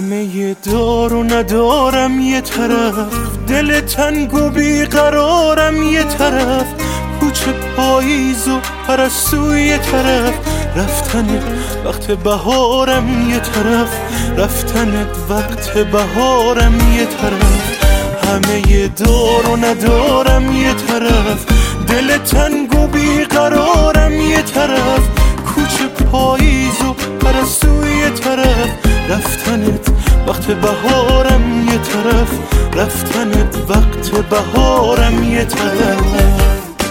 همه دار و ندارم یه طرف، دل تنگ و بیقرارم یه طرف، کوچه پاییز و پرستوی یه طرف، رفتن وقت بهارم یه طرف، رفتن وقت بهارم یه طرف. همه دار و ندارم یه طرف، دل تنگ و بیقرارم یه طرف، کوچه پاییز و پرستوی یه طرف، رفتنت وقت بهارم یه طرف، رفتنت وقت بهارم یه طرف.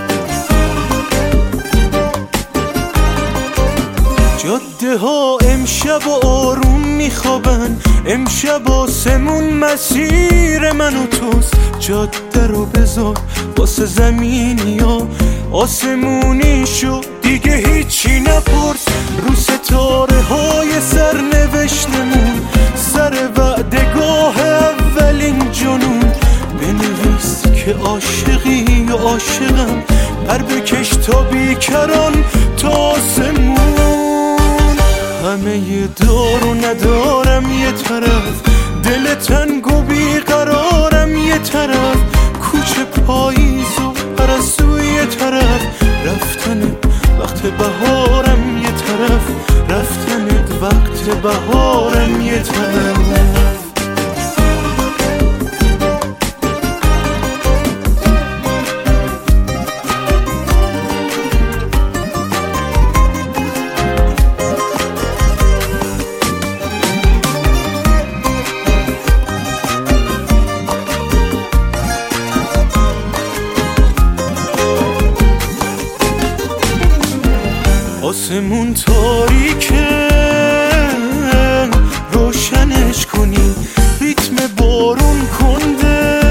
جاده ها امشب و آروم میخوابن، امشب آسمون مسیر من و توست، جاده رو بذار واسه زمینی ها، آسمونی شو دیگه هیچی نپرس، رو ستاره های سرنوشتمون، سر وعدگاه اولین جنون، بنویس که عاشقی و عاشقم، پر بکش تا بیکران تا آسمون. همه دار و ندارم یه طرف، دل تنگ و بیقرارم یه طرف، کوچه پاییز و پرستوی یه طرف، رفتن وقت بهارم یه طرف، رفتن وقت بهارم یه طرف. آسمون تاریکه روشنش کنی، ریتم بارون کنده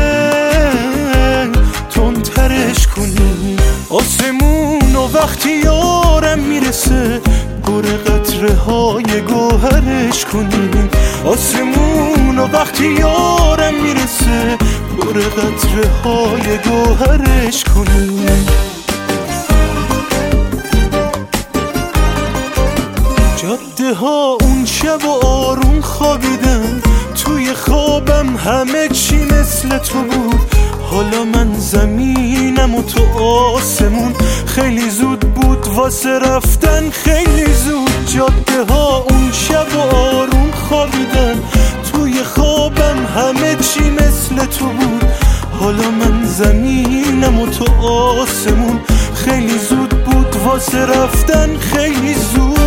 تندترش کنی، آسمون و وقتی یارم میرسه پر قطره های گوهرش کنی، آسمون و وقتی یارم میرسه پر قطره های گوهرش کنی. جاده ها اون شب و آروم خوابیدن، توی خوابم همه چی مثل تو بود، حالا من زمینم و تو آسمون، خیلی زود بود واسه رفتن خیلی زود. جاده ها اون شب و آروم خوابیدن، توی خوابم همه چی مثل تو بود، حالا من زمینم و تو آسمون، خیلی زود بود واسه رفتن خیلی زود.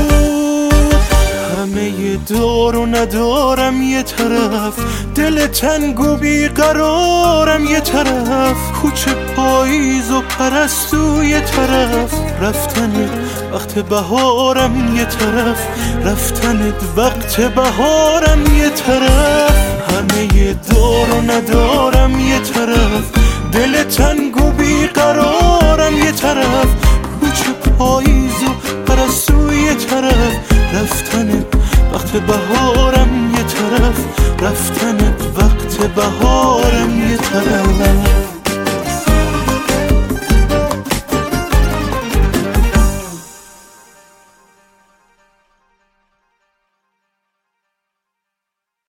همه دار و ندارم یه طرف، دل تنگ و بیقرارم یه طرف، کوچه پاییز و پرستو یه طرف، رفتن وقت بهارم یه طرف، رفتن وقت بهارم یه طرف. همه دار و ندارم یه طرف، دل تنگ و بیقرارم یه طرف، کوچه پاییز و پرستو یه طرف، رفتن وقت بهارم یه طرف، رفتن وقت بهارم یه طرف.